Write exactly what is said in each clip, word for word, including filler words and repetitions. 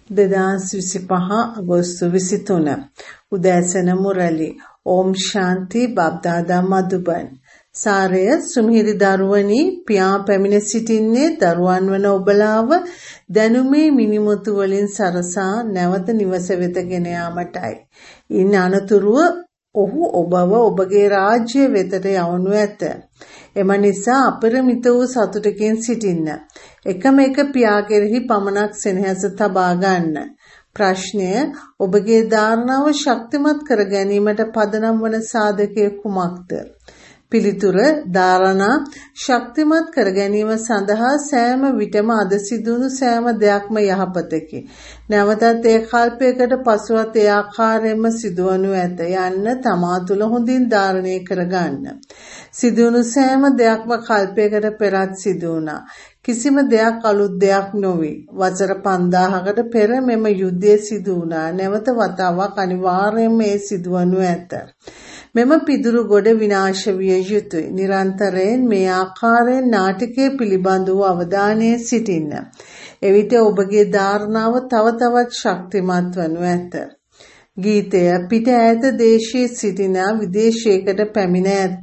දෙදාස් විසිපහ අගෝස්තු විසිතුන උදෑසන මුරලි ඕම් ශාන්ති බබ්දාදා මදුබන් සාරය සුමිහිරි දරුවනි පියා පැමිණ සිටින්නේ දරුවන් වන ඔබලාව දැනුමේ මිනිමුතු වලින් සරසා නැවත නිවස වෙත ගෙන යාමටයි. ඉන් අනතුරුව ඔහු ඔබව ඔබගේ රාජ්‍ය වෙතට යවනු ඇත. එම නිසා අපරිමිත වූ සතුටකින් සිටින්න. එකම එක පියා කෙරෙහි පමණක් සෙනෙහස තබා ගන්න. ප්‍රශ්නය ඔබගේ ධාරණාව ශක්තිමත් කර ගැනීමට පදනම් වන සාධකය කුමක්ද? පිළිතුර ධාරණා ශක්තිමත් කර ගැනීම සඳහා සෑම විටම අද සිදුවුණු සෑම දෙයක්ම යහපතකි. නැවතත් ඒ කල්පයකට පසුවත් ඒ ආකාරයෙන්ම සිදුවනු ඇත යන්න තමා තුළ හොඳින් ධාරණය කරගන්න. සිදුවුණු සෑම දෙයක්ම කල්පයකට පෙරත් සිදුවුණා. කිසිම දෙයක් අලුත් දෙයක් නොවේ. වසර පන්දාහකට පෙර මෙම යුද්ධය සිදු වුණා. නැවත වතාවක් අනිවාර්යයෙන්ම ඒ සිදුවනු ඇත. මෙම පිදුරු ගොඩ විනාශ විය යුතුය. නිරන්තරයෙන් මේ ආකාරයෙන් නාටකයේ පිළිබඳ වූ අවධානයේ සිටින්න. එවිට ඔබගේ ධාරණාව තව තවත් ශක්තිමත් වනු ඇත. ගීතය පිට ඈත දේශයේ සිටින විදේශයකට පැමිණ ඇත.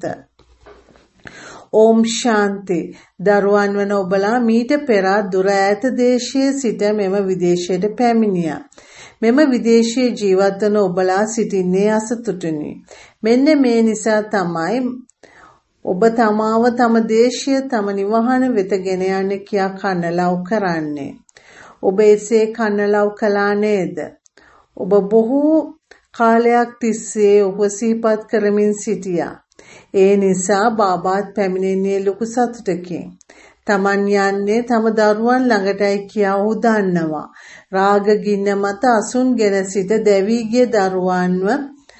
ඕම් ශාන්ති දරුවන් වන ඔබලා මීට පෙර දුර ඈත දේශයේ සිට මෙම විදේශයට පැමිණියා. මෙම විදේශයේ ජීවත් වන ඔබලා සිටින්නේ අසතුටිනි. මෙන්න මේ නිසා තමයි ඔබ තමාව තම දේශීය තම නිවහන වෙත ගෙන යන්න කියා කන්නලව් කරන්නේ. ඔබ එසේ කන්නලව් කළා නේද? ඔබ බොහෝ කාලයක් තිස්සේ ඔබ සිහිපත් කරමින් සිටියා. ඒ නිසා බාබාත් පැමිණෙන්නේ ලොකු සතුටකින්. තමන් යන්නේ තම දරුවන් ළඟටයි කියා ඔහු දන්නවා. රාග ගින්න මත අසුන්ගෙන සිට දැවී ගිය දරුවන්ව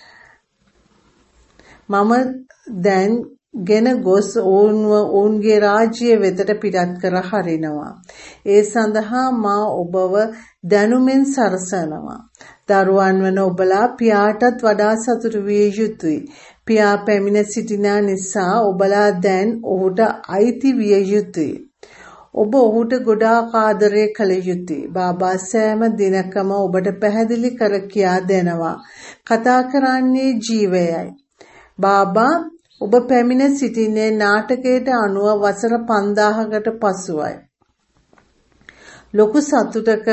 මම දැන් ගෙන ගොස් ඔවුන්ව ඔවුන්ගේ රාජ්‍ය වෙතට පිටත් කර හරිනවා. ඒ සඳහා මා ඔබව දැනුමෙන් සරසනවා. දරුවන් වන ඔබලා පියාටත් වඩා සතුටු විය යුතුයි. පියා පැමිණ සිටින නිසා ඔබලා දැන් ඔහුට අයිති විය යුතුයි. ඔබ ඔහුට ගොඩාක් ආදරය කළ යුතුයි. බාබා සෑම දිනකම ඔබට පැහැදිලි කර කියා දෙනවා. කතා කරන්නේ ජීවයයි. බාබා ඔබ පැමිණ සිටින්නේ නාටකයට අනුව වසර පන්දාහකට පසුවයි. ලොකු සතුටක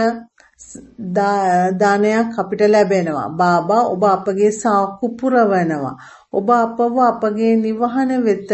දානයක් අපිට ලැබෙනවා. බාබා ඔබ අපගේ සාක්කු පුරවනවා. ඔබ අපව අපගේ නිවහන වෙත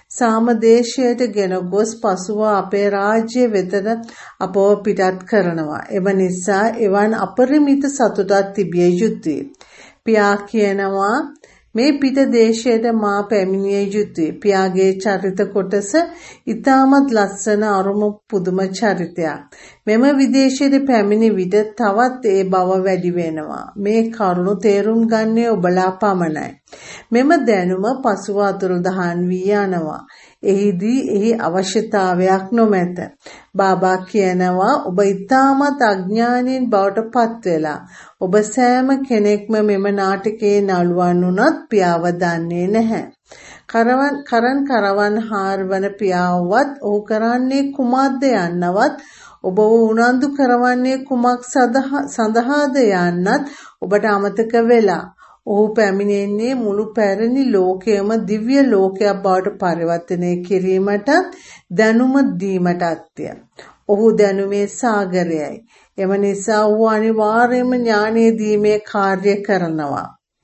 සාමදේශයට ගෙන ගොස් පසුව අපේ රාජ්‍ය වෙතට අපව පිටත් කරනවා. එම නිසා එවන් අපරිමිත සතුටක් තිබිය යුතුයි. පියා කියනවා මේ පිට දේශයට මා පැමිණිය යුතුයි. පියාගේ චරිත කොටස ඉතාමත් ලස්සන අරුම පුදුම චරිතයක්. මෙම විදේශයට පැමිණි විට තවත් ඒ බව වැඩි වෙනවා. මේ කරුණු තේරුම් ගන්නේ ඔබලා පමණයි. මෙම දැනුම පසුව අතුරුදහන් වී යනවා. එහිදී එහි අවශ්‍යතාවයක් නොමැත. බාබා කියනවා ඔබ ඉතාමත් අඥානීන් බවට පත් වෙලා. ඔබ සෑම කෙනෙක්ම මෙම නාටකයේ නළුවන් වුණත් පියාව දන්නේ නැහැ. කරවන් කරන් කරවන් හාරවන පියාවවත් ඔහු කරන්නේ කුමක්ද යන්නවත් ඔබ උනන්දු කරවන්නේ කුමක් සඳහාද යන්නත් ඔබට අමතක වෙලා. ඔහු පැමිණෙන්නේ මුළු පැරණි ලෝකයම දිව්‍ය ලෝකයක් බවට පරිවර්තනය කිරීමට දැනුම දීමටත්ය. ඔහු දැනුමේ සාගරයයි. එම නිසා ඔහු අනිවාර්යයෙන්ම ඥානය දීමේ කාර්ය කරනවා.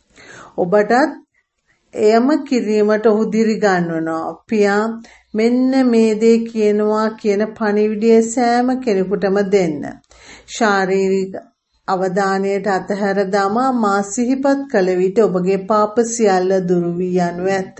ඔබටත් එයම කිරීමට ඔහු දිරිගන්වනවා. පියා මෙන්න මේ දේ කියනවා කියන පණිවිඩය සෑම කෙනෙකුටම දෙන්න. ශාරීරික අවධානයට අතහැර දමා මා සිහිපත් කළ විට ඔබගේ පාප සියල්ල දුරු වී යනු ඇත.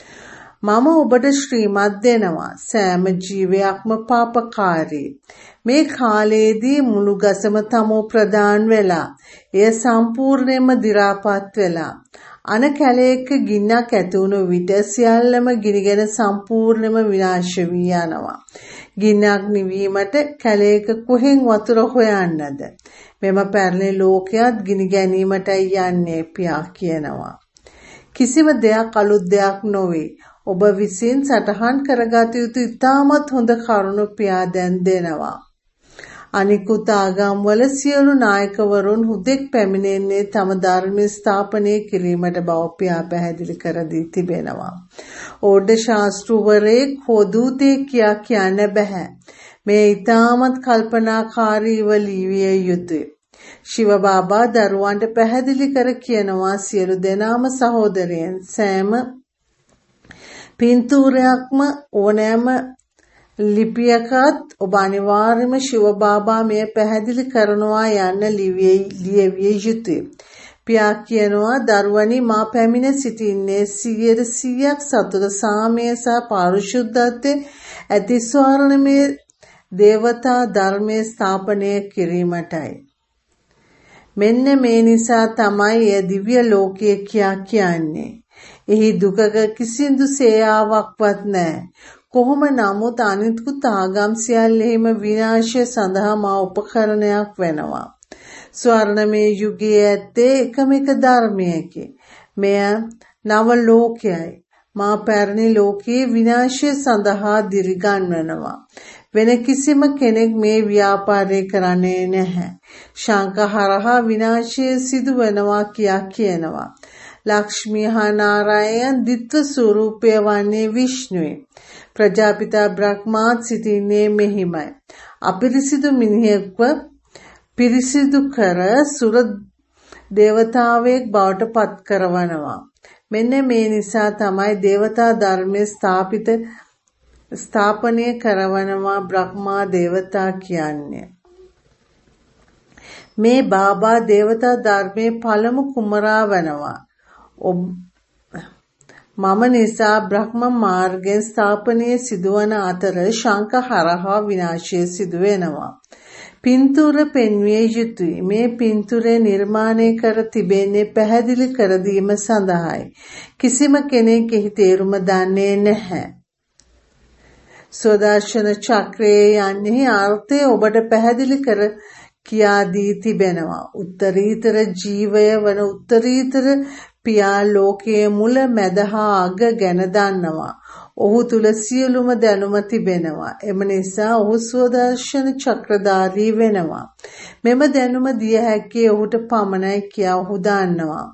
මම ඔබට ශ්‍රීමත් දෙනවා. සෑම ජීවයක්ම පාපකාරී. මේ කාලයේදී මුළු ගසම තමෝ ප්‍රදාන් වෙලා එය සම්පූර්ණයෙන්ම දි รา පත් වෙලා අන කැලයක ගින්නක් ඇති වුණු විට සියල්ලම ගිනිගෙන සම්පූර්ණයෙන්ම විනාශ වී යනවා. ගින්නක් නිවීමට කැලයක කොහෙන් වතුර හොයන්නද? මෙම පැරණි ලෝකයක් ගිනි ගැනීමටයි යන්නේ පියා කියනවා. කිසිම දෙයක් අලුත් දෙයක් නොවේ. ඔබ විසින් සටහන් කරගත යුතු ඉතාමත් හොඳ කරුණු පියා දැන් දෙනවා. අනිකුත් ආගම්වල සියලු නායකවරුන් හුදෙක් පැමිණෙන්නේ තම ධර්ම ස්ථාපනය කිරීමට බව පියා පැහැදිලි කර දී තිබෙනවා. ඕඩ ශාස්ත්‍රවරයෙක් හෝ දූතයෙක් කියා කියන්න බෑ. මේ ඊටමත් කල්පනාකාරීව ලියවිය යුතුය. ශිව බාබා දරුවන්ට පැහැදිලි කර කියනවා සියලු දෙනාම සහෝදරයන් සෑම පින්තූරයක්ම ඕනෑම ලිපියකත් ඔබ අනිවාර්යයෙන්ම ශිව බාබා මෙය පැහැදිලි කරනවා යන්න ලියවිය යුතුය. පියා කියනවා දරුවනි මා පැමිණ සිටින්නේ සියයට සියයක් සතුට සාමය සහ පාරිශුද්ධත්වයේ ඇති ස්වර්ණමය දේවතා ධර්මයේ ස්ථාපනය කිරීමටයි. මෙන්න මේ නිසා තමයි එය දිව්‍ය ලෝකය කියා කියන්නේ. එහි දුකක කිසිදු සේයාවක්වත් නැහැ. කොහොම නමුත් අනිත්කුත් ආගම් සියල්ලෙහිම විනාශය සඳහා මා උපකරණයක් වෙනවා. ස්වර්ණමය යුගයේ ඇත්තේ එකම එක ධර්මයකි. මෙය නව ලෝකයයි. මා පැරණි ලෝකයේ විනාශය සඳහා දිරිගන්වනවා. වෙන කිසිම කෙනෙක් මේ ව්‍යාපාරය කරන්නේ නැහැ. ශංකහරහා විනාශය සිදු වෙනවා කියා කියනවා. ලක්ෂ්මී හා නාරායන් ද්විත්ව ස්වරූපය වන්නේ විෂ්ණුවේ. ප්‍රජාපිතා බ්‍රහ්මාත් සිටින්නේ මෙහිමයි. අපිරිසිදු මිනිහෙක්ව පිරිසිදු කර සුර දේවතාවෙක් බවට පත් කරවනවා. මෙන්න මේ නිසා තමයි දේවතා ධර්මයේ ස්ථාපිත ස්ථාපනය කරවනවා බ්‍රහ්මා දේවතා කියන්නේ. මේ බාබා දේවතා ධර්මයේ පළමු කුමරා වෙනවා. මම නිසා බ්‍රහ්ම මාර්ගයෙන් ස්ථාපනයේ සිදුවන අතර ශංකහරහා විනාශය සිදු වෙනවා. පින්තූර පෙන්විය යුතුයි. මේ පින්තූරය නිර්මාණය කර තිබෙන්නේ පැහැදිලි කර දීම සඳහායි. කිසිම කෙනෙක් එහි තේරුම දන්නේ නැහැ. සෝදාශන චක්‍රයේ යන්නේ අර්ථය ඔබට පැහැදිලි කර කියා දී තිබෙනවා. උත්තරීතර ජීවය වන උත්තරීතර පියා ලෝකයේ මුල මැද හා අග ගැන දන්නවා. ඔහු තුල සියලුම දැනුම තිබෙනවා. එම නිසා ඔහු සෝදාශන චක්‍රධාරී වෙනවා. මෙම දැනුම දිය හැක්කේ ඔහුට පමණයි කියා ඔහු දන්නවා.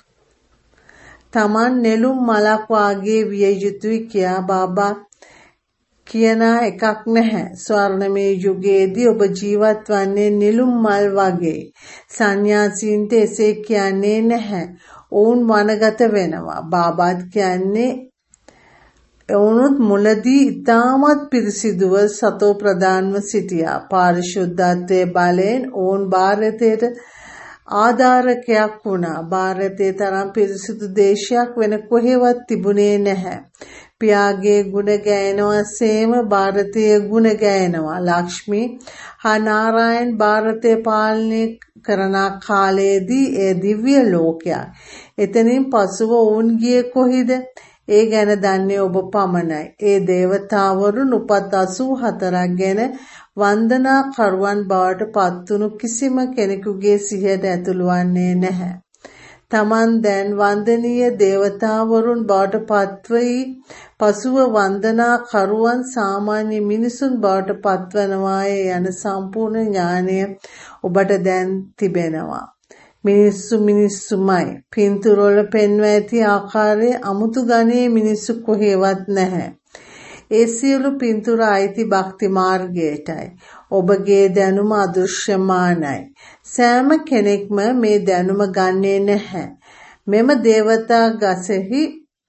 Taman නෙළුම් මලක් වාගේ විය යුතුයි කියා බාබා කියන එකක් නැහැ. ස්වර්ණමය යුගයේදී ඔබ ජීවත් වන්නේ නෙළුම් මල් වගේ. සංන්‍යාසීන්ට එසේ කියන්නේ නැහැ. ඔවුන් වනගත වෙනවා. බාබාත් කියන්නේ ඔවුනුත් මුලදී ඉතාමත් පිරිසිදුව සතෝ ප්‍රදාන්ව සිටියා. පාරිශුද්ධත්වයේ බලයෙන් ඔවුන් ಭಾರತයට ආධාරකයක් වුණා. ಭಾರතයේ තරම් පිරිසිදු දේශයක් වෙන කොහෙවත් තිබුණේ නැහැ. පියාගේ ගුණ ගෑනවා සේම ಭಾರතයේ ගුණ ගෑනවා. ලක්ෂ්මී හා නාරායන් ಭಾರතය පාලනය කරන කාලයේදී ඒ දිව්‍ය ලෝකයක්. එතනින් පසුව ඔවුන් ගියේ කොහිද? ඒ ගැන දන්නේ ඔබ පමණයි. ඒ දේවතාවරුන් උපත් අසූ හතරක් ගැන වන්දනා කරුවන් බවට පත්වුණු කිසිම කෙනෙකුගේ සිහියට ඇතුළු වන්නේ නැහැ. Taman දැන් වන්දනීය දේවතාවරුන් බවට පත්වී පසුව වන්දනා කරුවන් සාමාන්‍ය මිනිසුන් බවට පත්වනවායේ යන සම්පූර්ණ ඥානය ඔබට දැන් තිබෙනවා. මිනිස්සු මිනිස්සුමයි. පින්තූරවල පෙන්වා ඇති ආකාරයේ අමුතු ගණයේ මිනිස්සු කොහෙවත් නැහැ. ඒ සියලු පින්තූර අයිති භක්ති මාර්ගයටයි. ඔබගේ දැනුම අදෘශ්‍යමානයි. සෑම කෙනෙක්ම මේ දැනුම ගන්නේ නැහැ. මෙම දේවතා ගසෙහි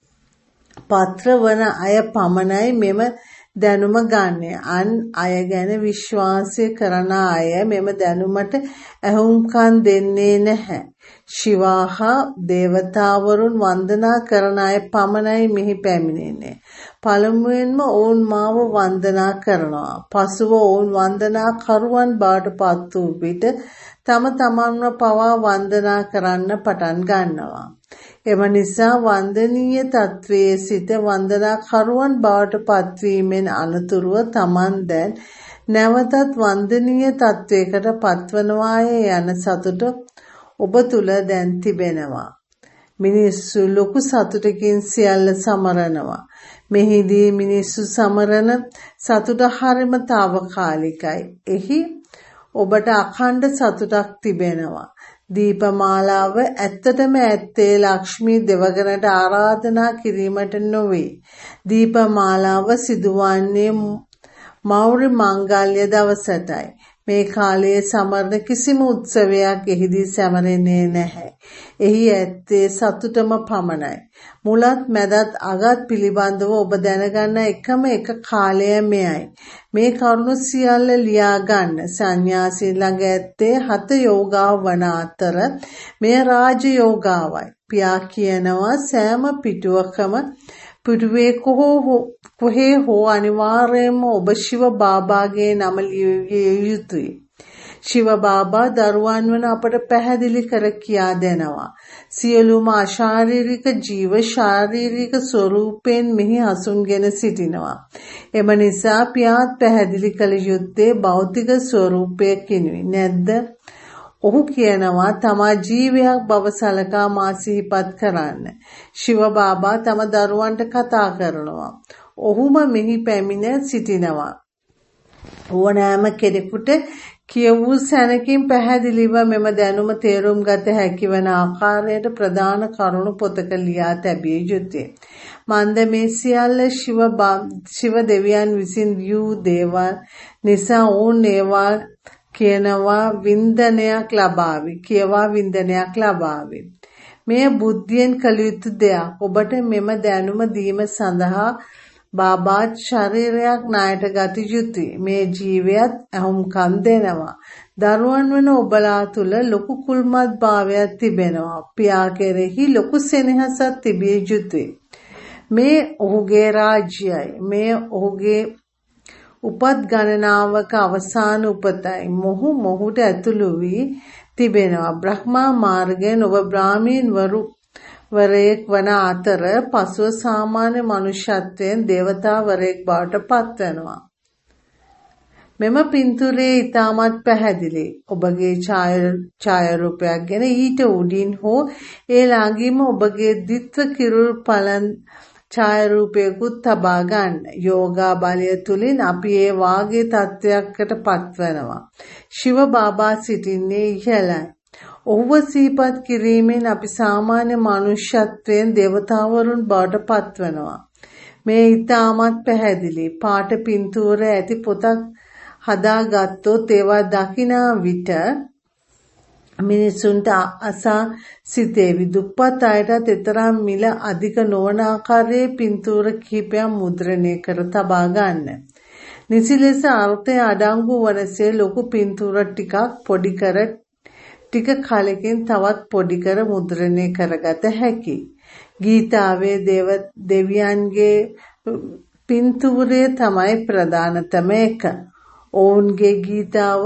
පත්‍ර වන අය පමණයි මෙම දැනුම ගන්නේ. අන් අය ගැන විශ්වාසය කරන අය මෙම දැනුමට ඇහුම්කන් දෙන්නේ නැහැ. ශිවාහා දේවතාවරුන් වන්දනා කරන අය පමණයි මෙහි පැමිණෙන්නේ. පළමුවෙන්ම ඔවුන් මාව වන්දනා කරනවා. පසුව ඔවුන් වන්දනා කරුවන් බවට පත් වූ විට තම තමන්ව පවා වන්දනා කරන්න පටන් ගන්නවා. එම නිසා වන්දනීය තත්වයේ සිට වන්දනා කරුවන් බවට පත්වීමෙන් අනතුරුව තමන් දැන් නැවතත් වන්දනීය තත්වයකට පත්වනවාය යන සතුට ඔබ තුල දැන් තිබෙනවා. මිනිස්සු ලොකු සතුටකින් සියල්ල සමරනවා. මෙහිදී මිනිස්සු සමරන සතුට හරිම తాවකාලිකයි. එහි ඔබට අඛණ්ඩ සතුටක් තිබෙනවා. දීපමාලාව ඇත්තටම ඇත්තේ ලක්ෂ්මී දෙවගනට ආරාධනා කිරීමට නොවේ. දීපමාලාව සිදුවන්නේ මෞර්ය මංගල්‍ය දවසටයි. මේ කාලයේ සමරන කිසිම උත්සවයක් එහිදී සැමරෙන්නේ නැහැ. එහි ඇත්තේ සතුටම පමණයි. මුලත් මැදත් අගත් පිළිබඳව ඔබ දැනගන්න එකම එක කාලය මෙයයි. මේ කරුණු සියල්ල ලියා ගන්න. සංන්‍යාසී ළඟ ඇත්තේ හත යෝගාව වන අතර මෙය රාජ යෝගාවයි. පියා කියනවා සෑම පිටුවකම පිටුවේ කොහේ හෝ අනිවාර්යයෙන්ම ඔබ ශිව බාබාගේ නම ලියවිය යුතුයි. ශිව බාබා දරුවන් වන අපට පැහැදිලි කර කියා දෙනවා. සියලුම අශාරීරික ජීව ශාරීරික ස්වરૂපයෙන් මෙහි හසුන්ගෙන සිටිනවා. එම නිසා පියාත් පැහැදිලි කළ යුත්තේ භෞතික ස්වરૂපයකිනුයි නැද්ද? ඔහු කියනවා තමා ජීවයක් බව සලකා මා සිහිපත් කරන්න. ශිව බාබා තම දරුවන්ට කතා කරනවා. ඔහුම මෙහි පැමිණ සිටිනවා. ඕනෑම කෙනෙකුට කියවූ සැනකින් පැහැදිලිව මෙම දැනුම තේරුම් ගත හැකි වන ආකාරයට ප්‍රධාන කරුණු පොතක ලියා තැබිය යුතුය. මන්ද මේ සියල්ල ශිව ශිව දෙවියන් විසින් වූ දේවල් නිසා ඕන් ඒවා කියනවා වින්දනයක් ලබාවි. කියවා වින්දනයක් ලබාවි. මෙය බුද්ධියෙන් කළ යුතු දෙයක්. ඔබට මෙම දැනුම දීම සඳහා බාබාත් ශරීරයක් ණයට ගත යුතුයි. මේ ජීවයත් අහුම්කම් දෙනවා. දරුවන් වන ඔබලා තුල ලොකු කුල්මත් භාවයක් තිබෙනවා. පියා කෙරෙහි ලොකු සෙනෙහසක් තිබිය යුතුයි. මේ ඔහුගේ රාජ්‍යයි. මේ ඔහුගේ උපත් ගණනාවක අවසාන උපතයි. මොහු මොහුට ඇතුළු වී තිබෙනවා. බ්‍රහ්මා මාර්ගයෙන් ඔබ බ්‍රාහ්මීන් වරු වරයෙක් වන අතර පසුව සාමාන්‍ය මනුෂ්‍යත්වයෙන් දේවතාවරයෙක් බවට පත්වෙනවා. මෙම පින්තූරයේ ඉතාමත් පැහැදිලි. ඔබගේ ඡායාරූපයක් ගැන ඊට උඩින් හෝ ඒ ළඟින්ම ඔබගේ ද්විත්ව කිරුල් පලන් ඡායාරූපයකුත් තබා ගන්න. යෝගා බලය තුලින් අපි ඒ වාගේ තත්වයකට පත්වෙනවා. ශිව බාබා සිටින්නේ ඉහළයි. ඔහුව සිහිපත් කිරීමෙන් අපි සාමාන්‍ය මනුෂ්‍යත්වයෙන් දේවතාවරුන් බවට පත්වෙනවා. මේ ඉතාමත් පැහැදිලි. පාට පින්තූර ඇති පොතක් හදාගත්තොත් ඒවා දකිනා විට මිනිසුන්ට අසා සිතේවි. දුප්පත් අයටත් එතරම් මිල අධික නොවන ආකාරයේ පින්තූර කිහිපයක් මුද්‍රණය කර තබා ගන්න. නිසි ලෙස අර්ථය අඩංගු වනසේ ලොකු පින්තූර ටිකක් පොඩි කර ටික කාලෙකින් තවත් පොඩි කර මුද්‍රණය කරගත හැකි. ගීතාවේ දේව දෙවියන්ගේ පින්තූරය තමයි ප්‍රධානතම එක. ඔවුන්ගේ ගීතාව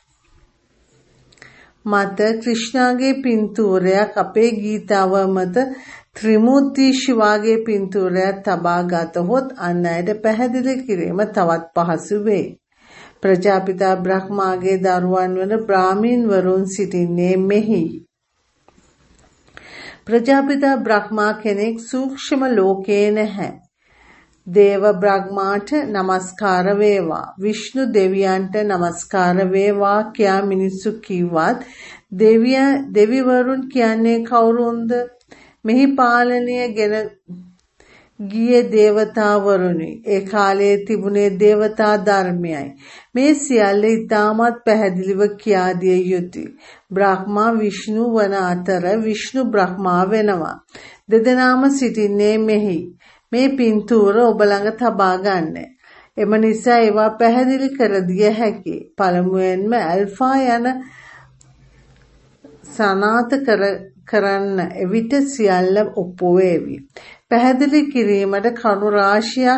මත ක්‍රිෂ්ණාගේ පින්තූරයක් අපේ ගීතාව මත ත්‍රිමූර්ති ශිවාගේ පින්තූරයක් තබා ගතහොත් අන් අයට පැහැදිලි කිරීම තවත් පහසු වෙයි. ප්‍රජාපිතා බ්‍රහ්මාගේ දරුවන් වන බ්‍රාහ්මීන් වරුන් සිටින්නේ මෙහි. ප්‍රජාපිතා බ්‍රහ්මා කෙනෙක් සූක්ෂම ලෝකේ නැහැ. දේව බ්‍රහ්මාට නමස්කාර වේවා. විෂ්ණු දෙවියන්ට නමස්කාර වේවා කියා මිනිස්සු කිව්වත් දෙවිය දෙවිවරුන් කියන්නේ කවුරුන්ද? මෙහි පාලනය ගෙන ගියේ දේවතාවරුනි. ඒ කාලයේ තිබුණේ දේවතා ධර්මයයි. මේ සියල්ල ඉතාමත් පැහැදිලිව කියා දිය යුතුය. බ්‍රහ්මා විෂ්ණු වන අතර විෂ්ණු බ්‍රහ්මා වෙනවා. දෙදෙනාම සිටින්නේ මෙහි. මේ පින්තූර ඔබ ළඟ තබා ගන්න. එම නිසා ඒවා පැහැදිලි කර දිය හැකියි. පළමුවෙන්ම ඇල්ෆා යන සනාත කර කරන්න එවිට සියල්ල ඔප්පු වේවි. පැහැදිලි කිරීමට කරුණු රාශියක්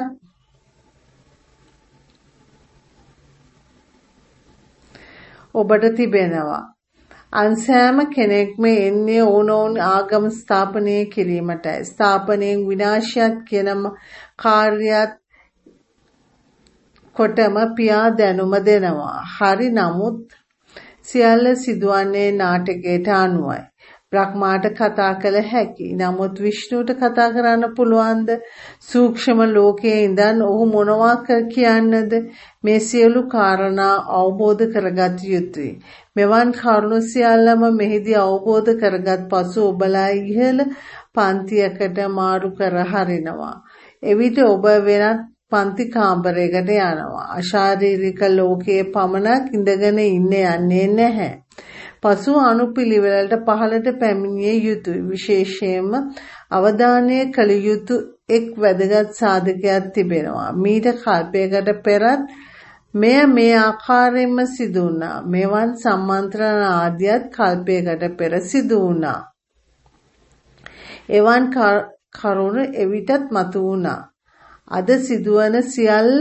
ඔබට තිබෙනවා. අන්සෑම කෙනෙක්ම එන්නේ ඕනෝන් ආගම ස්ථාපනය කිරීමටයි. ස්ථාපනයෙන් විනාශයත් කියන කාර්යයත් කොටම පියා දැනුම දෙනවා. හරි නමුත් සියල්ල සිදුවන්නේ නාටකයට අනුවයි. බ්‍රහ්මාට කතා කළ හැකි. නමුත් විෂ්ණුවට කතා කරන්න පුළුවන්ද? සූක්ෂම ලෝකයේ ඉඳන් ඔහු මොනවා කියන්නද? මේ සියලු කාරණා අවබෝධ කරගත යුතුයි. මෙවන් කරුණු සියල්ලම මෙහිදී අවබෝධ කරගත් පසු ඔබලා ඉහළ පන්තියකට මාරු කර හරිනවා. එවිට ඔබ වෙනත් පන්ති කාමරයකට යනවා. අශාරීරික ලෝකයේ පමණක් ඉඳගෙන ඉන්න යන්නේ නැහැ. පසු අනුපිළිවෙලට පහළට පැමිණිය යුතුයි. විශේෂයෙන්ම අවධානය කළ යුතු එක් වැදගත් සාධකයක් තිබෙනවා. මීට කල්පයකට පෙරත් මෙය මේ ආකාරයෙන්ම සිදු වුණා. මෙවන් සම්මන්ත්‍රණ ආදියත් කල්පයකට පෙර සිදු වුණා. එවන් කරුණු එවිටත් මතු වුණා. අද සිදුවන සියල්ල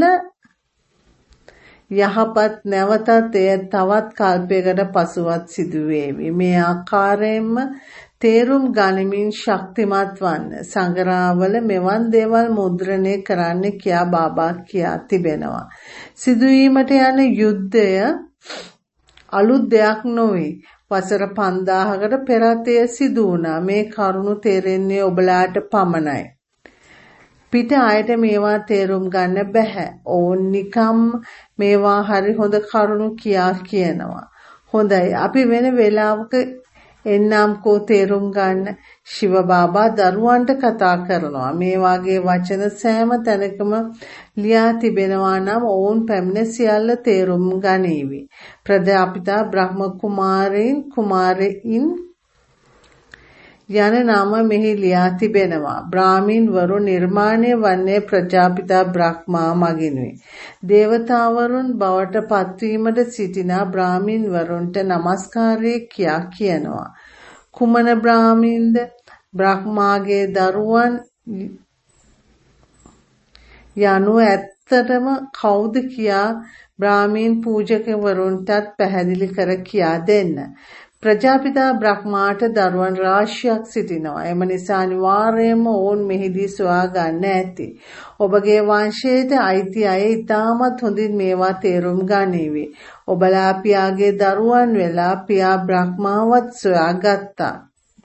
යහපත් නැවතත් එය තවත් කල්පයකට පසුවත් සිදුවේවි. මේ ආකාරයෙන්ම තේරුම් ගනිමින් ශක්තිමත් වන්න. සංග්‍රහවල මෙවන් දේවල් මුද්‍රණය කරන්න කියා බාබා කියා තිබෙනවා. සිදුවීමට යන යුද්ධය අලුත් දෙයක් නොවේ. වසර පන්දාහකට පෙරත් එය සිදු වුණා. මේ කරුණු තේරෙන්නේ ඔබලාට පමණයි. පිට අයට මේවා තේරුම් ගන්න බෑ. ඕන් නිකම් මේවා හරි හොඳ කරුණු කියා කියනවා. හොඳයි, අපි වෙන වෙලාවක එන්නම්කෝ තේරුම් ගන්න. ශිව බාබා දරුවන්ට කතා කරනවා. මේ වගේ වචන සෑම තැනකම ලියා තිබෙනවා නම් ඔවුන් පැමිණ සියල්ල තේරුම් ගනීවි. ප්‍රජාපිතා බ්‍රහ්ම කුමාරයින් කුමාරයින් යන නාම මෙහි ලියා තිබෙනවා. බ්‍රාහ්මීන් වරු නිර්මාණය වන්නේ ප්‍රජාපිතා බ්‍රහ්මා මගිනුයි. දේවතාවරුන් බවට පත්වීමට සිටින බ්‍රාහ්මීන් වරුන්ට නමස්කාරය කියා කියනවා. කුමන බ්‍රාහ්මීන්ද? බ්‍රහ්මාගේ දරුවන් යනු ඇත්තටම කවුද කියා බ්‍රාහ්මීන් පූජකවරුන්ටත් පැහැදිලි කර කියා දෙන්න. ප්‍රජාපිතා බ්‍රහ්මාට දරුවන් රාශියක් සිටිනවා. එම නිසා අනිවාර්යයෙන්ම ඔවුන් මෙහිදී සොයා ගන්න ඇති. ඔබගේ වංශයට අයිති අය ඉතාමත් හොඳින් මේවා තේරුම් ගනීවි. ඔබලා පියාගේ දරුවන් වෙලා පියා බ්‍රහ්මාවත් සොයා ගත්තා.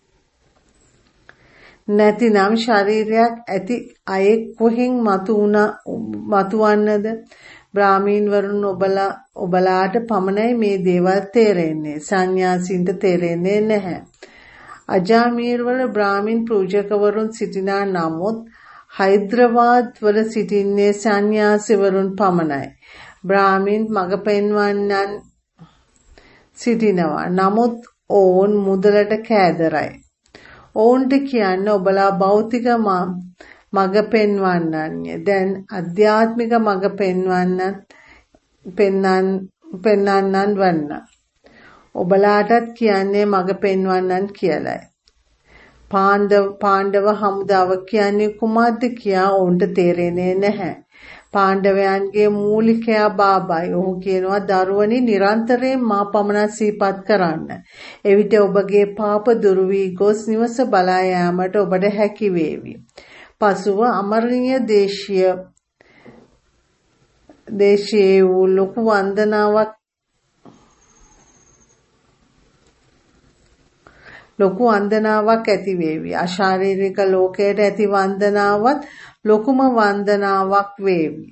නැතිනම් ශරීරයක් ඇති අයෙක් කොහෙන් මතුවන්නද? බ්‍රාහ්මීන් වරුන් ඔබලා ඔබලාට පමණයි මේ දේවල් තේරෙන්නේ. සංන්‍යාසීන්ට තේරෙන්නේ නැහැ. අජාමීර් වල බ්‍රාහ්මීන් පූජකවරුන් සිටිනා නමුත් හයිද්‍රාබාද් වල සිටින්නේ සංන්‍යාසීවරුන් පමණයි. බ්‍රාහ්මීන් මඟ පෙන්වන්නන් සිටිනවා. නමුත් ඔවුන් මුදලට කෑදරයි. ඔවුන්ට කියන්න ඔබලා භෞතික මඟ පෙන්වන්නන්ය. දැන් අධ්‍යාත්මික මඟ පෙන්වන්නන් පෙන්වන්න පෙන්වන්නන් වන්න. ඔබලාටත් කියන්නේ මඟ පෙන්වන්නන් කියලයි. පාණ්ඩව පාණ්ඩව හමුදාව කියන්නේ කුමක්ද කියා ඔවුන්ට තේරෙන්නේ නැහැ. පාණ්ඩවයන්ගේ මූලිකයා බාබායි. ඔහු කියනවා දරුවනි නිරන්තරයෙන් මා පමණ සිහිපත් කරන්න. එවිට ඔබගේ පාප දුරු වී ගොස් නිවස බලා යාමට ඔබට හැකි වේවි. පසුව අමරණීය දේශීය දේශයේ වූ ලොකු වන්දනාවක් ලොකු වන්දනාවක් ඇති වේවි. අශාරීරික ලෝකයට ඇති වන්දනාවත් ලොකුම වන්දනාවක් වේවි.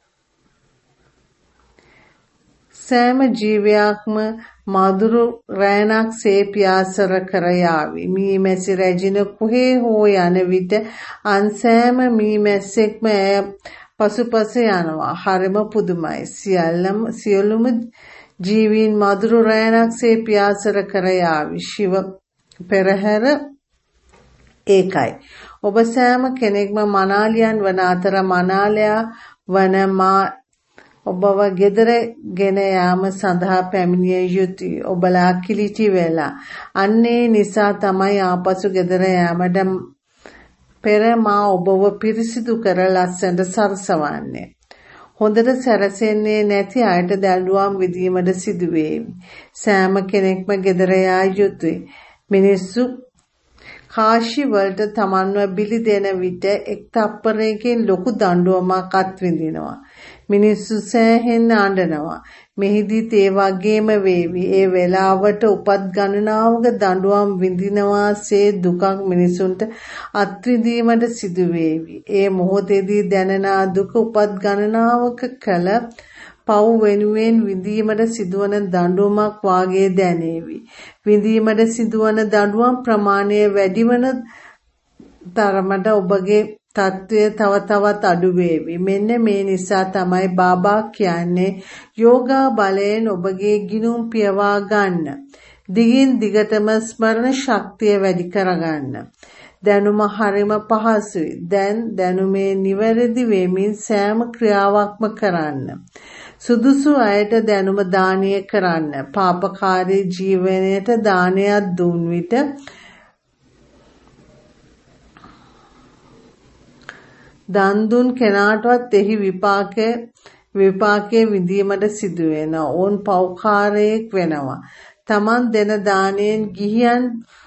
සෑම ජීවයක්ම මధుරු රෑනක් සේ පියාසර කර යාවි. මීමැසි රැජින කුහේ හෝ යන විට අන් සෑම මීමැස්සෙක්ම පසුපස යනවා. හරිම පුදුමයි. සියල්ලම සියලුම ජීවීන් මధుරු රෑනක් සේ පියාසර කර යාවි. ශිව පෙරහැර ඒකයි. ඔබ සෑම කෙනෙක්ම මනාලියන් වන අතර මනාලයා වන මා ඔබව ගෙදර ගෙන යාම සඳහා පැමිණිය යුතුය. ඔබලා කිලිටි වෙලා. අන්නේ නිසා තමයි ආපසු ගෙදර යාමට පෙර මා ඔබව පිරිසිදු කර ලස්සනට සරසවන්නේ. හොඳට සැරසෙන්නේ නැති අයට දඬුවම් විදීමට සිදුවේ. සෑම කෙනෙක්ම ගෙදර යා යුතුය. මිනිස්සු කාශි වලට තමන්ව බිලි දෙන විට එක් තප්පරයකින් ලොකු දඬුවමක් අත්විඳිනවා. මිනිස්සු සෑහෙන්න අඬනවා. මෙහිදීත් ඒ වගේම වේවි. ඒ වෙලාවට උපත් ගණනාවක දඬුවම් විඳිනවාසේ දුකක් මිනිසුන්ට අත්විඳීමට සිදු වේවි. ඒ මොහොතේදී දැනෙනා දුක උපත් ගණනාවක කළ පව් වෙනුවෙන් විඳීමට සිදුවන දඬුවමක් වාගේ දැනේවි. විඳීමට සිදුවන දඬුවම් ප්‍රමාණය වැඩිවන තරමට ඔබගේ තත්ත්වය තව තවත් අඩු වේවි. මෙන්න මේ නිසා තමයි බාබා කියන්නේ යෝගා බලයෙන් ඔබගේ ගිනුම් පියවා ගන්න. දිගින් දිගටම ස්මරණ ශක්තිය වැඩි කරගන්න. දැනුම හරිම පහසුයි. දැන් දැනුමේ නිවැරදි වෙමින් සෑම ක්‍රියාවක්ම කරන්න. සුදුසු අයට දැනුම දානය කරන්න. පාපකාරී ජීවනයට දානයක් දුන් විට දන් දුන් කෙනාටවත් එහි විපාකයේ විපාකයේ විඳීමට සිදු වෙනවා. ඕන් පෞකාරයෙක් වෙනවා. Taman දෙන දාණයෙන් ගිහියන්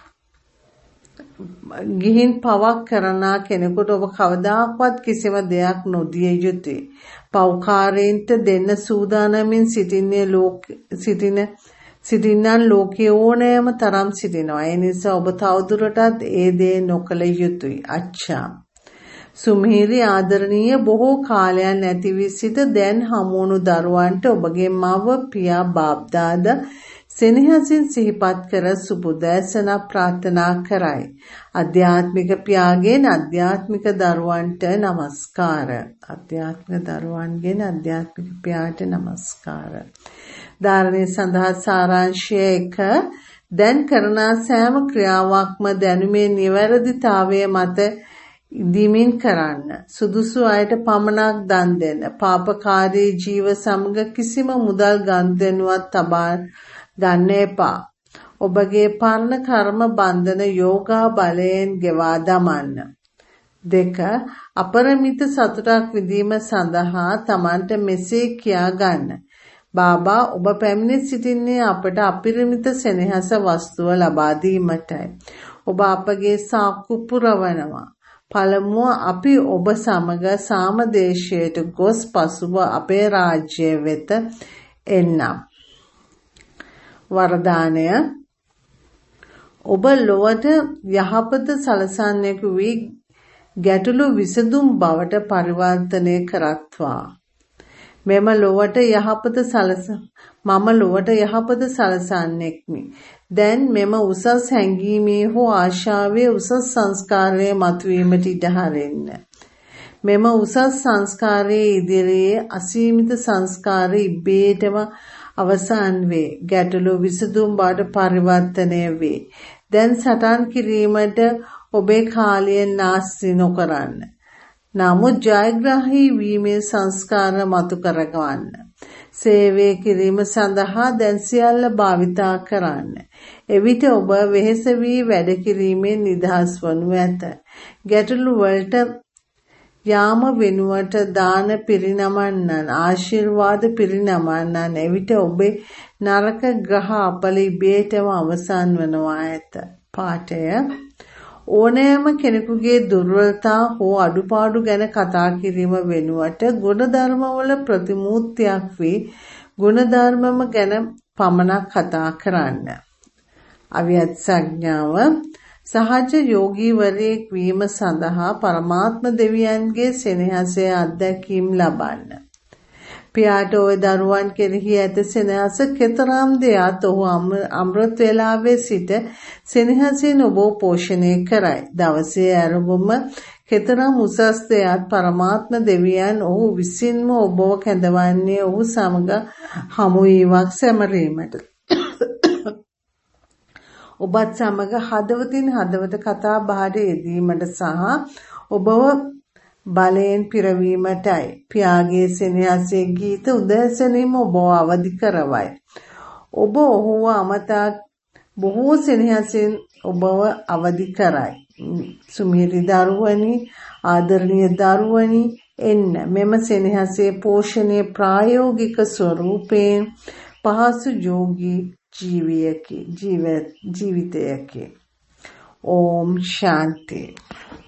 ගිහින් පවක් කරන කෙනෙකුට ඔබ කවදාකවත් කිසිම දෙයක් නොදිය යුතුය. පෞකාරයෙන්ට දෙන්න සූදානමින් සිටින්නේ ලෝක සිටින සිටින්නන් ලෝකයේ ඕනෑම තරම් සිටිනවා. ඒ නිසා ඔබ තවදුරටත් ඒ දේ නොකළ යුතුය. අච්චා සුමිහිරි ආදරණීය බොහෝ කාලයක් නැති වී සිට දැන් හමුවුණු දරුවන්ට ඔබගේ මව පියා බාප්දාදා සෙනෙහසින් සිහිපත් කර සුබෝදෑසන ප්‍රාර්ථනා කරයි. ආධ්‍යාත්මික පියාගෙන් ආධ්‍යාත්මික දරුවන්ට নমස්කාර. ආධ්‍යාත්මික දරුවන්ගෙන් ආධ්‍යාත්මික පියාට নমස්කාර. ධාරණය සඳහා සාරාංශය එක. දැන් කරන සෑම ක්‍රියාවක්ම දැනුමේ නිවැරදිතාවය මත ඉදිමින් කරන්න. සුදුසු අයට පමණක් දන් දෙන්න. පාපකාරී ජීව සමග කිසිම මුදල් ගනුදෙනුවක් තබා ගන්න එපා. ඔබගේ පරණ කර්ම බන්ධන යෝගා බලයෙන් ගෙවා දමන්න. දෙක. අපරිමිත සතුටක් විඳීම සඳහා Tamanට මෙසේ කියා ගන්න. බාබා ඔබ පැමිණ සිටින්නේ අපට අපරිමිත සෙනෙහස වස්තුව ලබා දීමටයි. ඔබ අපගේ සාක්කු පුරවනවා. පළමුව අපි ඔබ සමග සාමදේශයට ගොස් පසුව අපේ රාජ්‍ය වෙත එන්නම්. වරදානය ඔබ ලොවට යහපත සලසන්නෙකු වී ගැටලු විසඳුම් බවට පරිවර්තනය කරත්වා. මෙම ලොවට යහපත සලස මම ලොවට යහපත සලසන්නෙක්මි. දැන් මෙම උසස් හැඟීමේ හෝ ආශාවේ උසස් සංස්කාරයේ මතුවීමට ඉඩ හරින්න. මෙම උසස් සංස්කාරයේ ඉදිරියේ අසීමිත සංස්කාර ඉබේටම අවසන් වේ. ගැටලු විසඳුම් බවට පරිවර්තනය වේ. දැන් සටන් කිරීමට ඔබේ කාලය නාස්ති නොකරන්න. නමුත් ජයග්‍රාහී වීමේ සංස්කාර මතු කරගන්න. සේවය කිරීම සඳහා දැන් සියල්ල භාවිතා කරන්න. එවිට ඔබ වෙහෙස වී වැඩ කිරීමෙන් නිදහස් වනු ඇත. ගැටලු වලට යාම වෙනුවට දාන පිරිනමන්නන් ආශිර්වාද පිරිනමන්නන් එවිට ඔබේ නරක ග්‍රහ අපල ඉබේටම අවසන් වනවා ඇත. පාඨය ඕනෑම කෙනෙකුගේ දුර්වලතා හෝ අඩුපාඩු ගැන කතා කිරීම වෙනුවට ගුණධර්මවල ප්‍රතිමූර්තියක් වී ගුණධර්මම ගැන පමණක් කතා කරන්න. අවියත් සංඥාව සහජ යෝගීවරයෙක් වීම සඳහා පරමාත්ම දෙවියන්ගේ සෙනෙහසේ අත්දැකීම් ලබන්න. පියාට ඔය දරුවන් කෙරෙහි ඇත සෙනෙහස කෙතරම් දෙයක් ඔහු අමෘත වේලාවේ සිට සෙනෙහසින් ඔබ පෝෂණය කරයි. දවසේ ආරම්භම කෙතරම් උසස් දෙයක් පරමාත්ම දෙවියන් ඔහු විසින්ම ඔබව කැඳවන්නේ ඔහු සමග හමු වීමක් සැමරීමට. ඔබත් සමග හදවතින් හදවත කතා බහට යෙදීමට සහ ඔබව බලයෙන් පිරවීමටයි. පියාගේ සෙනෙහසේ ගීත උදෑසනින්ම ඔබව අවදි කරවයි. ඔබ ඔහුව අමතා බොහෝ සෙනෙහසින් ඔබව අවදි කරයි. සුමිහිරි දරුවනි, ආදරණීය දරුවනි, එන්න මෙම සෙනෙහසේ පෝෂණයේ ප්‍රායෝගික ස්වරූපයෙන් පහසු යෝගී ජීවිතයකි ජීවිතයකි. ඕම් ශාන්ති.